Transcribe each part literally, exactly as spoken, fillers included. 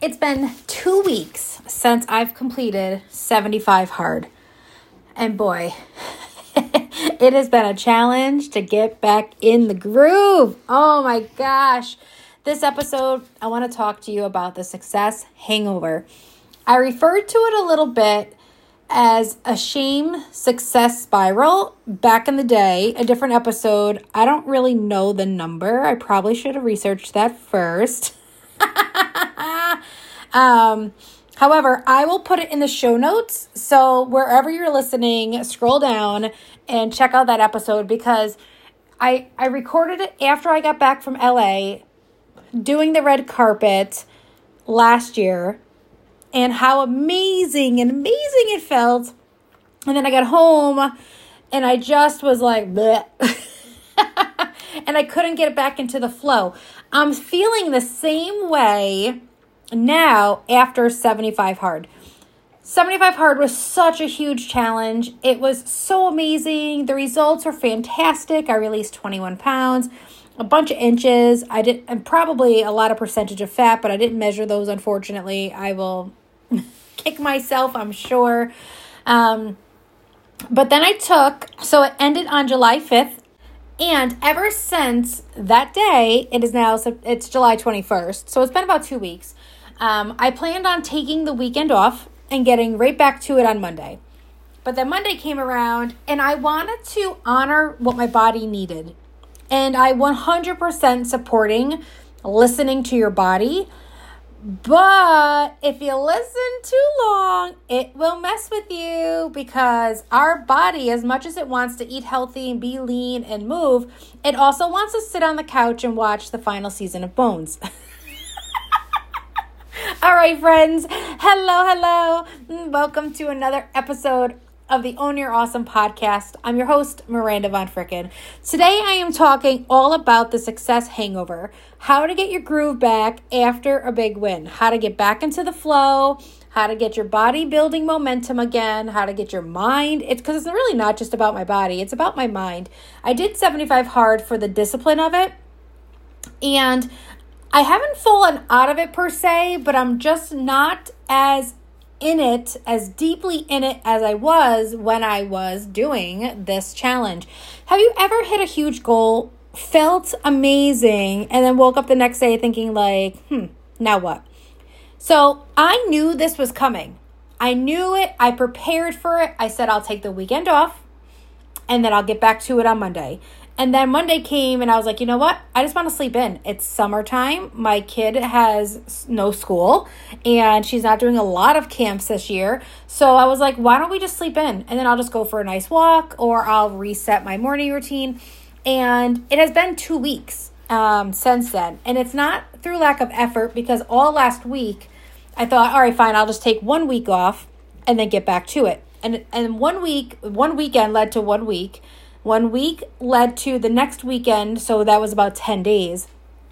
It's been two weeks since I've completed seventy-five hard. And boy, it has been a challenge to get back in the groove. Oh my gosh. This episode, I want to talk to you about the success hangover. I referred to it a little bit as a shame success spiral back in the day, a different episode. I don't really know the number. I probably should have researched that first. um, however, I will put it in the show notes. So wherever you're listening, scroll down and check out that episode because I, I recorded it after I got back from L A doing the red carpet last year and how amazing and amazing it felt. And then I got home and I just was like, bleh. And I couldn't get back into the flow. I'm feeling the same way now after seventy-five hard. seventy-five hard was such a huge challenge. It was so amazing. The results were fantastic. I released twenty-one pounds, a bunch of inches. I did, and probably a lot of percentage of fat, but I didn't measure those, unfortunately. I will kick myself, I'm sure. Um, but then I took, so it ended on July fifth. And ever since that day, it is now, it's July twenty-first. So it's been about two weeks. Um, I planned on taking the weekend off and getting right back to it on Monday. But then Monday came around and I wanted to honor what my body needed. And I one hundred percent supporting listening to your body. But if you listen too long, it will mess with you because our body, as much as it wants to eat healthy and be lean and move, it also wants to sit on the couch and watch the final season of Bones. All right, friends. Hello, hello. Welcome to another episode of the Own Your Awesome podcast. I'm your host, Miranda Von Fricken. Today, I am talking all about the success hangover, how to get your groove back after a big win, how to get back into the flow, how to get your body building momentum again, how to get your mind. It's because it's really not just about my body. It's about my mind. I did seventy-five hard for the discipline of it, and I haven't fallen out of it per se, but I'm just not as in it, as deeply in it as I was when I was doing this challenge. Have you ever hit a huge goal, felt amazing, and then woke up the next day thinking like, hmm, now what? So I knew this was coming. I knew it. I prepared for it. I said, I'll take the weekend off and then I'll get back to it on Monday. And then Monday came and I was like, you know what? I just want to sleep in. It's summertime. My kid has no school and she's not doing a lot of camps this year. So I was like, why don't we just sleep in? And then I'll just go for a nice walk or I'll reset my morning routine. And it has been two weeks um, since then. And it's not through lack of effort because all last week I thought, all right, fine, I'll just take one week off and then get back to it. And and one week, one weekend led to one week. One week led to the next weekend, so that was about ten days.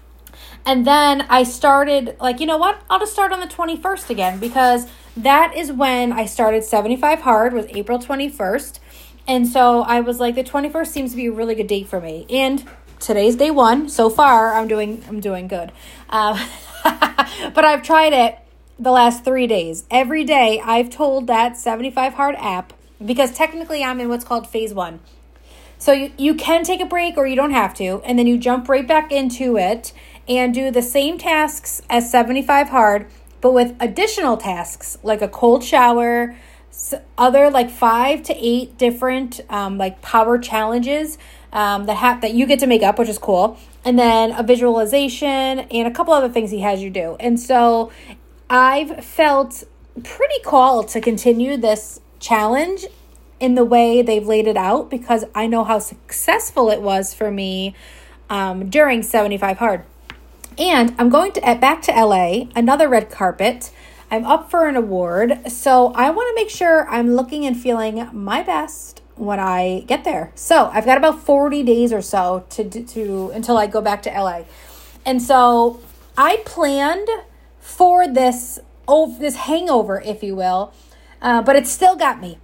And then I started, like, you know what? I'll just start on the twenty-first again because that is when I started seventy-five hard, was April twenty-first. And so I was like, the twenty-first seems to be a really good date for me. And today's day one. So far, I'm doing I'm doing good. Uh, but I've tried it the last three days. Every day, I've told that seventy-five hard app, because technically I'm in what's called phase one. So you, you can take a break or you don't have to, and then you jump right back into it and do the same tasks as seventy-five hard, but with additional tasks like a cold shower, other like five to eight different um, like power challenges um, that have that you get to make up, which is cool, and then a visualization and a couple other things he has you do. And so I've felt pretty called to continue this challenge in the way they've laid it out because I know how successful it was for me um, during seventy-five hard. And I'm going to back to L A, another red carpet. I'm up for an award, so I want to make sure I'm looking and feeling my best when I get there. So I've got about forty days or so to to until I go back to L A. And so I planned for this oh, this hangover, if you will, uh, but it still got me.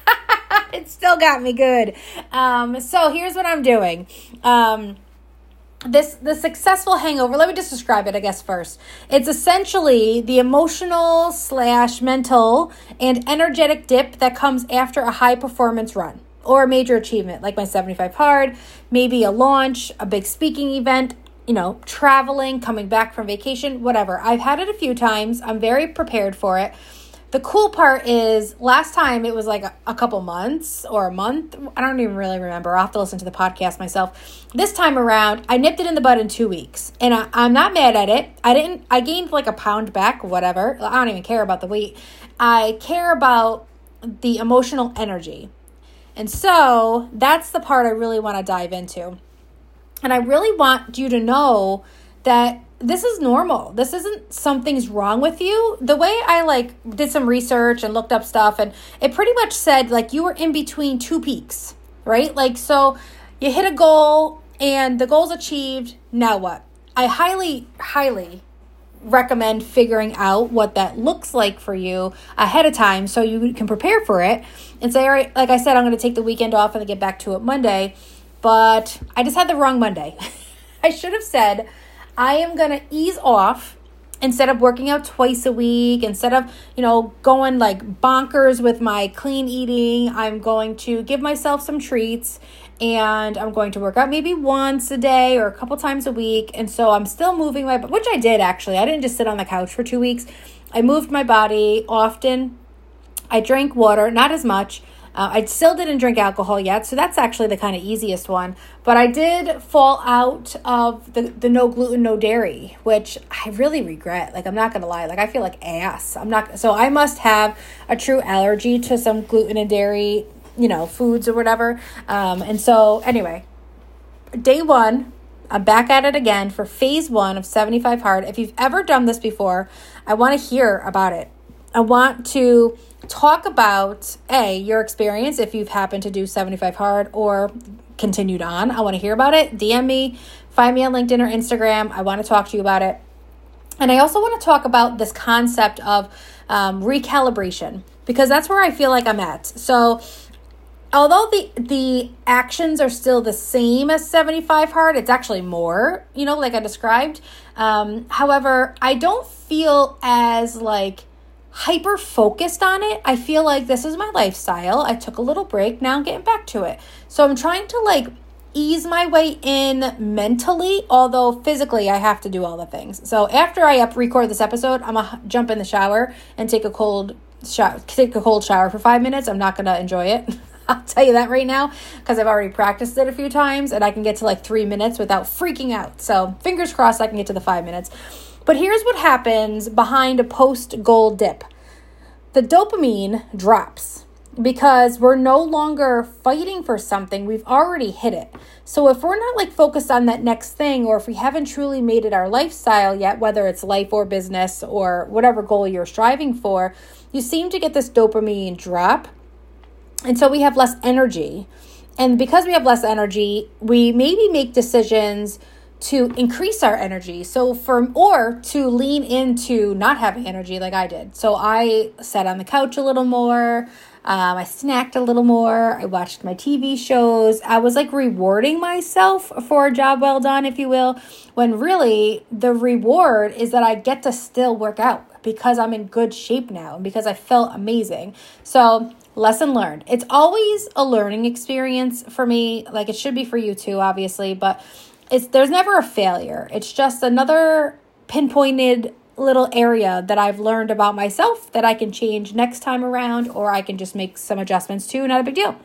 It still got me good. Um, so here's what I'm doing. Um, This the successful hangover, let me just describe it, I guess, first. It's essentially the emotional slash mental and energetic dip that comes after a high performance run or a major achievement, like my seventy-five hard, maybe a launch, a big speaking event, you know, traveling, coming back from vacation, whatever. I've had it a few times. I'm very prepared for it. The cool part is last time it was like a, a couple months or a month. I don't even really remember. I'll have to listen to the podcast myself. This time around, I nipped it in the bud in two weeks. And I, I'm not mad at it. I didn't, I gained like a pound back, whatever. I don't even care about the weight. I care about the emotional energy. And so that's the part I really want to dive into. And I really want you to know that this is normal. This isn't something's wrong with you. The way I like did some research and looked up stuff, and it pretty much said like you were in between two peaks, right? Like, so you hit a goal and the goal's achieved. Now what? I highly, highly recommend figuring out what that looks like for you ahead of time so you can prepare for it and say, all right, like I said, I'm going to take the weekend off and get back to it Monday, but I just had the wrong Monday. I should have said, I am going to ease off instead of working out twice a week, instead of, you know, going like bonkers with my clean eating. I'm going to give myself some treats and I'm going to work out maybe once a day or a couple times a week. And so I'm still moving my, which I did actually. I didn't just sit on the couch for two weeks. I moved my body often. I drank water, not as much. Uh, I still didn't drink alcohol yet, so that's actually the kind of easiest one. But I did fall out of the, the no gluten, no dairy, which I really regret. Like, I'm not going to lie. Like, I feel like ass. I'm not. So I must have a true allergy to some gluten and dairy, you know, foods or whatever. Um, and so anyway, day one, I'm back at it again for phase one of seventy-five hard. If you've ever done this before, I want to hear about it. I want to talk about, A, your experience if you've happened to do seventy-five hard or continued on. I want to hear about it. D M me, find me on LinkedIn or Instagram. I want to talk to you about it. And I also want to talk about this concept of um, recalibration, because that's where I feel like I'm at. So although the the actions are still the same as seventy-five hard, it's actually more, you know, like I described. Um, however, I don't feel as like hyper focused on it. I feel like this is my lifestyle. I took a little break. Now I'm getting back to it. So I'm trying to like ease my way in mentally, although physically I have to do all the things. So after I up record this episode, I'm gonna jump in the shower and take a cold shower, take a cold shower for five minutes. I'm not gonna enjoy it. I'll tell you that right now, because I've already practiced it a few times and I can get to like three minutes without freaking out. So fingers crossed I can get to the five minutes. But here's what happens behind a post-goal dip. The dopamine drops because we're no longer fighting for something. We've already hit it. So if we're not like focused on that next thing, or if we haven't truly made it our lifestyle yet, whether it's life or business or whatever goal you're striving for, you seem to get this dopamine drop. And so we have less energy. And because we have less energy, we maybe make decisions to increase our energy. So for, or to lean into not having energy like I did. So I sat on the couch a little more. Um, I snacked a little more. I watched my T V shows. I was like rewarding myself for a job well done, if you will, when really the reward is that I get to still work out because I'm in good shape now and because I felt amazing. So lesson learned. It's always a learning experience for me. Like it should be for you too, obviously, but It's there's never a failure. It's just another pinpointed little area that I've learned about myself that I can change next time around, or I can just make some adjustments to. Not a big deal.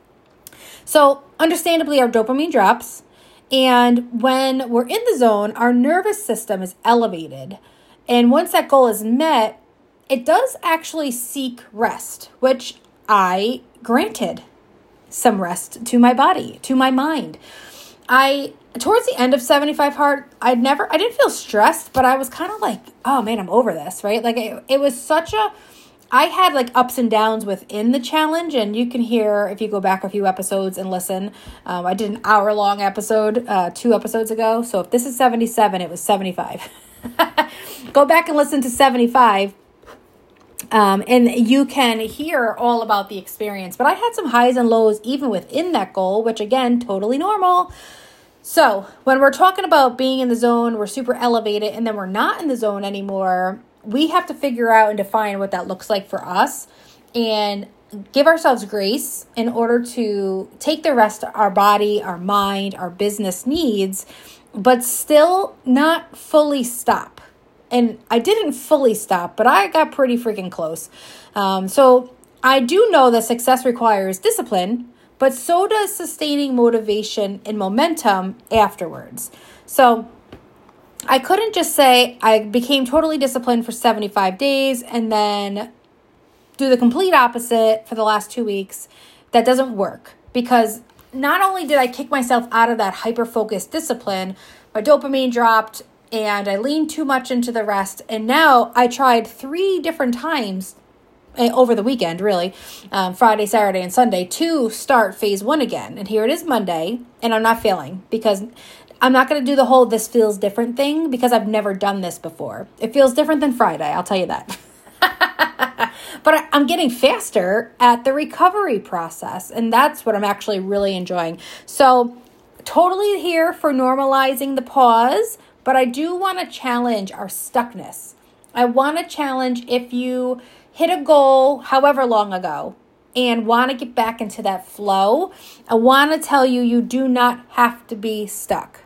So understandably, our dopamine drops. And when we're in the zone, our nervous system is elevated. And once that goal is met, it does actually seek rest, which I granted some rest to my body, to my mind. I, towards the end of seventy-five hard, I'd never, I didn't feel stressed, but I was kind of like, oh man, I'm over this, right? Like it, it was such a, I had like ups and downs within the challenge, and you can hear, if you go back a few episodes and listen, um, I did an hour long episode, uh, two episodes ago. So if this is seventy-seven, it was seventy-five. Go back and listen to seventy-five. Um, and you can hear all about the experience. But I had some highs and lows even within that goal, which again, totally normal. So when we're talking about being in the zone, we're super elevated, and then we're not in the zone anymore, we have to figure out and define what that looks like for us and give ourselves grace in order to take the rest of our body, our mind, our business needs, but still not fully stop. And I didn't fully stop, but I got pretty freaking close. Um, so I do know that success requires discipline, but so does sustaining motivation and momentum afterwards. So I couldn't just say I became totally disciplined for seventy-five days and then do the complete opposite for the last two weeks. That doesn't work, because not only did I kick myself out of that hyper-focused discipline, my dopamine dropped and I leaned too much into the rest. And now I tried three different times over the weekend, really, um, Friday, Saturday, and Sunday, to start phase one again. And here it is Monday, and I'm not failing, because I'm not going to do the whole this feels different thing, because I've never done this before. It feels different than Friday, I'll tell you that. But I'm getting faster at the recovery process, and that's what I'm actually really enjoying. So totally here for normalizing the pause, but I do want to challenge our stuckness. I want to challenge if you hit a goal however long ago and want to get back into that flow, I want to tell you, you do not have to be stuck.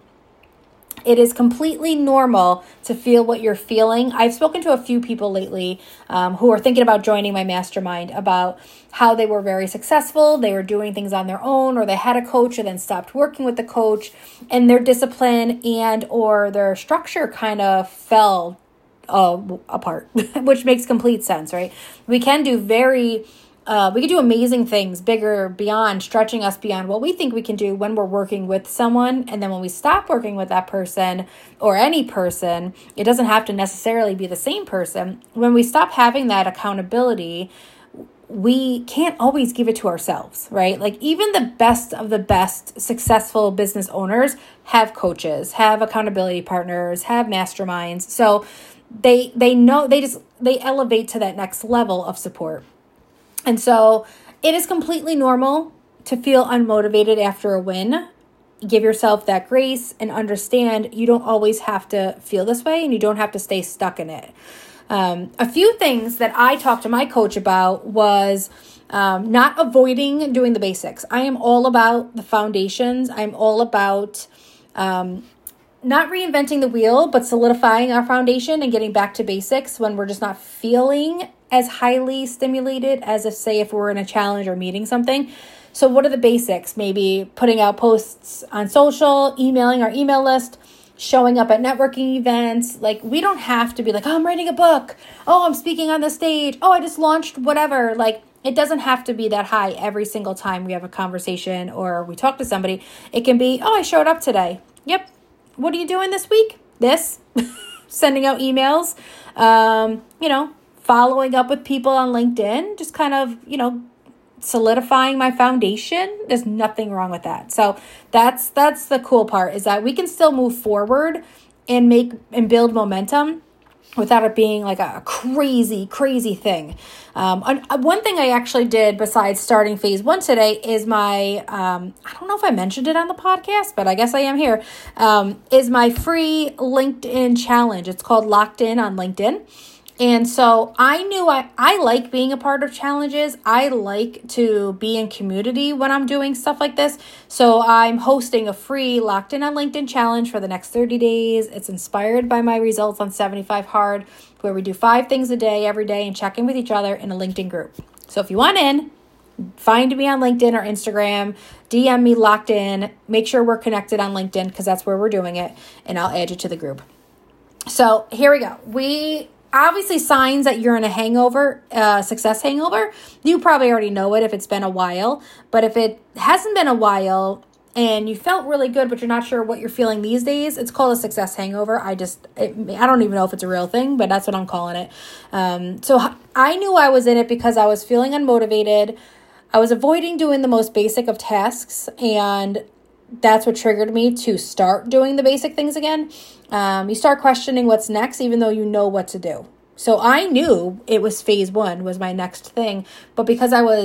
It is completely normal to feel what you're feeling. I've spoken to a few people lately um, who are thinking about joining my mastermind about how they were very successful. They were doing things on their own, or they had a coach and then stopped working with the coach, and their discipline and or their structure kind of fell uh, apart, which makes complete sense, right? We can do very... Uh, we can do amazing things, bigger, beyond, stretching us beyond what we think we can do when we're working with someone. And then when we stop working with that person or any person, it doesn't have to necessarily be the same person. When we stop having that accountability, we can't always give it to ourselves, right? Like even the best of the best successful business owners have coaches, have accountability partners, have masterminds. So they they know, they just, they elevate to that next level of support. And so it is completely normal to feel unmotivated after a win. Give yourself that grace and understand you don't always have to feel this way, and you don't have to stay stuck in it. Um, a few things that I talked to my coach about was um, not avoiding doing the basics. I am all about the foundations. I'm all about um, not reinventing the wheel, but solidifying our foundation and getting back to basics when we're just not feeling as highly stimulated as if, say, if we're in a challenge or meeting something. So what are the basics? Maybe putting out posts on social, emailing our email list, showing up at networking events. Like, we don't have to be like, oh, I'm writing a book. Oh, I'm speaking on the stage. Oh, I just launched whatever. Like, it doesn't have to be that high every single time we have a conversation or we talk to somebody. It can be, oh, I showed up today. Yep. What are you doing this week? This. Sending out emails. Um, you know, following up with people on LinkedIn, just kind of, you know, solidifying my foundation. There's nothing wrong with that. So that's that's the cool part, is that we can still move forward and make and build momentum without it being like a crazy, crazy thing. Um, one thing I actually did besides starting phase one today is my, um, I don't know if I mentioned it on the podcast, but I guess I am here, um, is my free LinkedIn challenge. It's called Locked In on LinkedIn. And so I knew I, I like being a part of challenges. I like to be in community when I'm doing stuff like this. So I'm hosting a free Locked In on LinkedIn challenge for the next thirty days. It's inspired by my results on seventy-five hard, where we do five things a day, every day, and check in with each other in a LinkedIn group. So if you want in, find me on LinkedIn or Instagram, D M me Locked In. Make sure we're connected on LinkedIn, because that's where we're doing it, and I'll add you to the group. So here we go. We... Obviously, signs that you're in a hangover, uh, success hangover, you probably already know it if it's been a while. But if it hasn't been a while and you felt really good, but you're not sure what you're feeling these days, it's called a success hangover. I just, it, I don't even know if it's a real thing, but that's what I'm calling it. Um, so I knew I was in it because I was feeling unmotivated. I was avoiding doing the most basic of tasks, and that's what triggered me to start doing the basic things again. Um, you start questioning what's next, even though you know what to do. So I knew it was phase one was my next thing, but because I was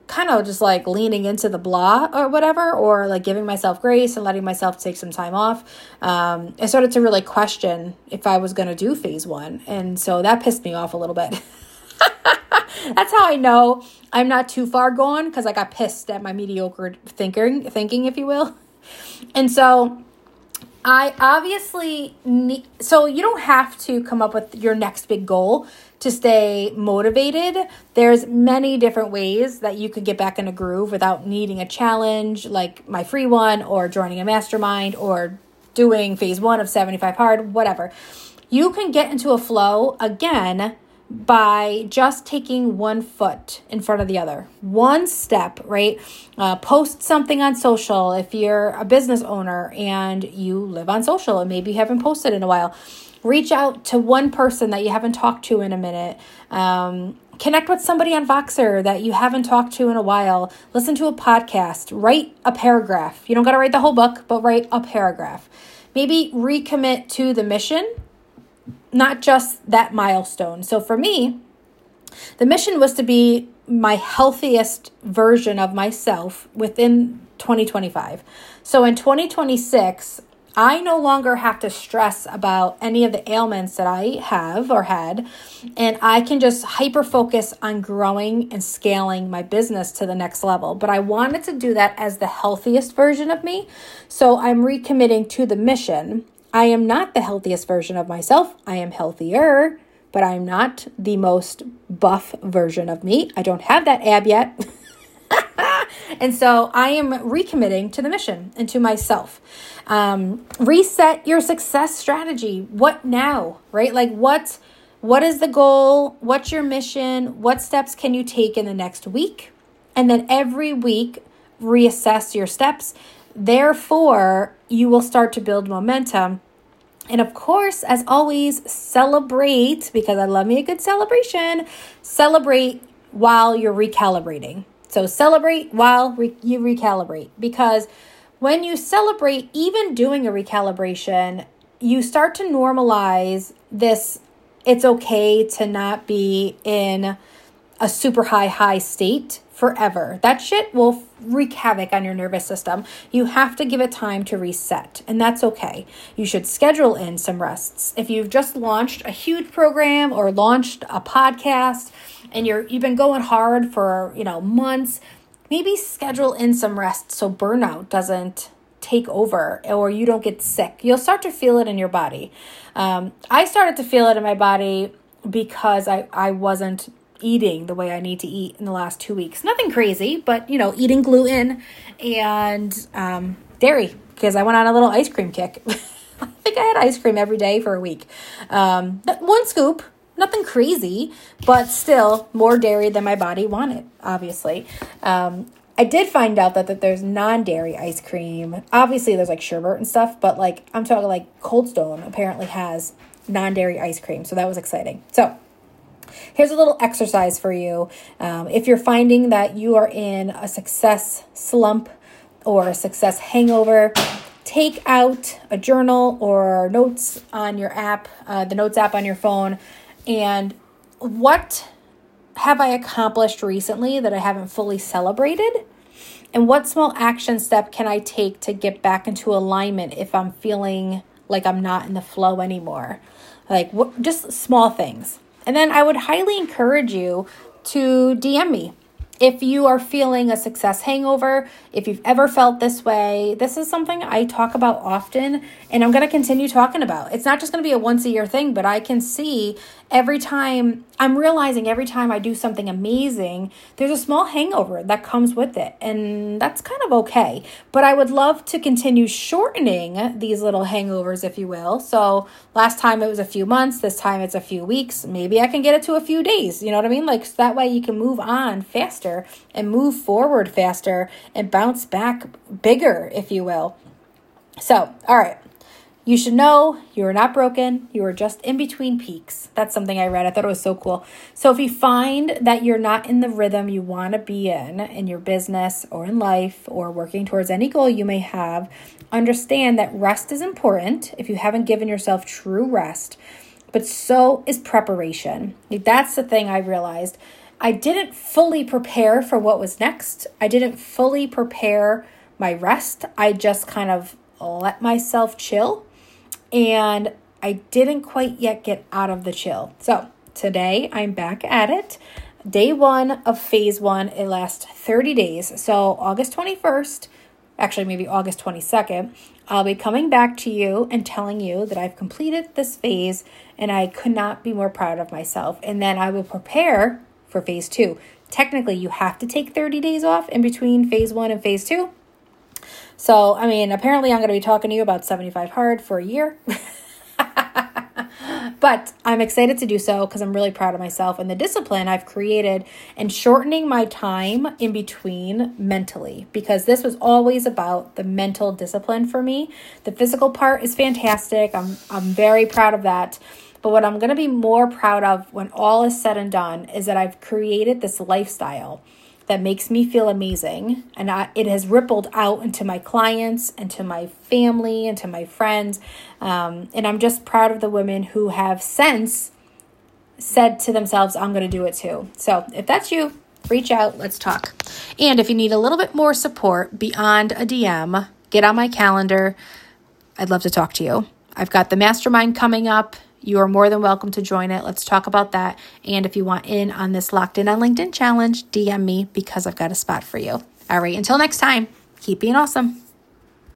kind of just like leaning into the blah or whatever, or like giving myself grace and letting myself take some time off, um, I started to really question if I was going to do phase one. And so that pissed me off a little bit. That's how I know I'm not too far gone, because I got pissed at my mediocre thinking, thinking, if you will. And so I obviously need, so you don't have to come up with your next big goal to stay motivated. There's many different ways that you could get back in a groove without needing a challenge like my free one, or joining a mastermind, or doing phase one of seventy-five hard, whatever. You can get into a flow again by just taking one foot in front of the other, one step, right? Uh, post something on social if you're a business owner and you live on social and maybe you haven't posted in a while. Reach out to one person that you haven't talked to in a minute. Um, connect with somebody on Voxer that you haven't talked to in a while. Listen to a podcast. Write a paragraph. You don't got to write the whole book, but write a paragraph. Maybe recommit to the mission, not just that milestone. So for me, the mission was to be my healthiest version of myself within twenty twenty-five. So in twenty twenty-six, I no longer have to stress about any of the ailments that I have or had, and I can just hyper focus on growing and scaling my business to the next level. But I wanted to do that as the healthiest version of me. So I'm recommitting to the mission. I am not the healthiest version of myself. I am healthier, but I'm not the most buff version of me. I don't have that ab yet. And so I am recommitting to the mission and to myself. Um, reset your success strategy. What now, right? Like what, what is the goal? What's your mission? What steps can you take in the next week? And then every week, reassess your steps. Therefore, you will start to build momentum. And of course, as always, celebrate, because I love me a good celebration. Celebrate while you're recalibrating. So celebrate while re- you recalibrate, because when you celebrate, even doing a recalibration, you start to normalize this. It's okay to not be in a super high, high state forever. That shit will wreak havoc on your nervous system. You have to give it time to reset, and that's okay. You should schedule in some rests. If you've just launched a huge program or launched a podcast and you're you've been going hard for, you know, months, maybe schedule in some rest so burnout doesn't take over or you don't get sick. You'll start to feel it in your body. Um, I started to feel it in my body because I, I wasn't eating the way I need to eat in the last two weeks. Nothing crazy, but, you know, eating gluten and um, dairy, because I went on a little ice cream kick. I think I had ice cream every day for a week. Um, one scoop, nothing crazy, but still more dairy than my body wanted, obviously. Um, I did find out that, that there's non-dairy ice cream. Obviously, there's like sherbet and stuff, but like I'm talking like Cold Stone apparently has non-dairy ice cream. So that was exciting. So here's a little exercise for you. Um, if you're finding that you are in a success slump or a success hangover, take out a journal or notes on your app, uh, the notes app on your phone, and what have I accomplished recently that I haven't fully celebrated? And what small action step can I take to get back into alignment if I'm feeling like I'm not in the flow anymore? Like what, just small things. And then I would highly encourage you to D M me. If you are feeling a success hangover, if you've ever felt this way, this is something I talk about often, and I'm going to continue talking about. It's not just going to be a once a year thing, but I can see every time, I'm realizing every time I do something amazing, there's a small hangover that comes with it, and that's kind of okay. But I would love to continue shortening these little hangovers, if you will. So last time it was a few months, this time it's a few weeks. Maybe I can get it to a few days, you know what I mean? Like so that way you can move on faster and move forward faster and bounce back bigger, if you will. So, all right. You should know you are not broken. You are just in between peaks. That's something I read. I thought it was so cool. So if you find that you're not in the rhythm you want to be in, in your business or in life or working towards any goal you may have, understand that rest is important if you haven't given yourself true rest, but so is preparation. That's the thing I realized. I didn't fully prepare for what was next. I didn't fully prepare my rest. I just kind of let myself chill, and I didn't quite yet get out of the chill. So today I'm back at it. Day one of phase one, it lasts thirty days. So August twenty-first, actually maybe August twenty-second, I'll be coming back to you and telling you that I've completed this phase, and I could not be more proud of myself. And then I will prepare for phase two. Technically, you have to take thirty days off in between phase one and phase two. So, I mean, apparently I'm going to be talking to you about seventy-five hard for a year. But I'm excited to do so because I'm really proud of myself and the discipline I've created and shortening my time in between mentally, because this was always about the mental discipline for me. The physical part is fantastic. I'm I'm very proud of that. But what I'm going to be more proud of when all is said and done is that I've created this lifestyle that makes me feel amazing. And I, it has rippled out into my clients and to my family and to my friends. Um, and I'm just proud of the women who have since said to themselves, I'm going to do it too. So if that's you, reach out, let's talk. And if you need a little bit more support beyond a D M, get on my calendar. I'd love to talk to you. I've got the mastermind coming up. You are more than welcome to join it. Let's talk about that. And if you want in on this Locked In on LinkedIn challenge, D M me because I've got a spot for you. All right, until next time, keep being awesome.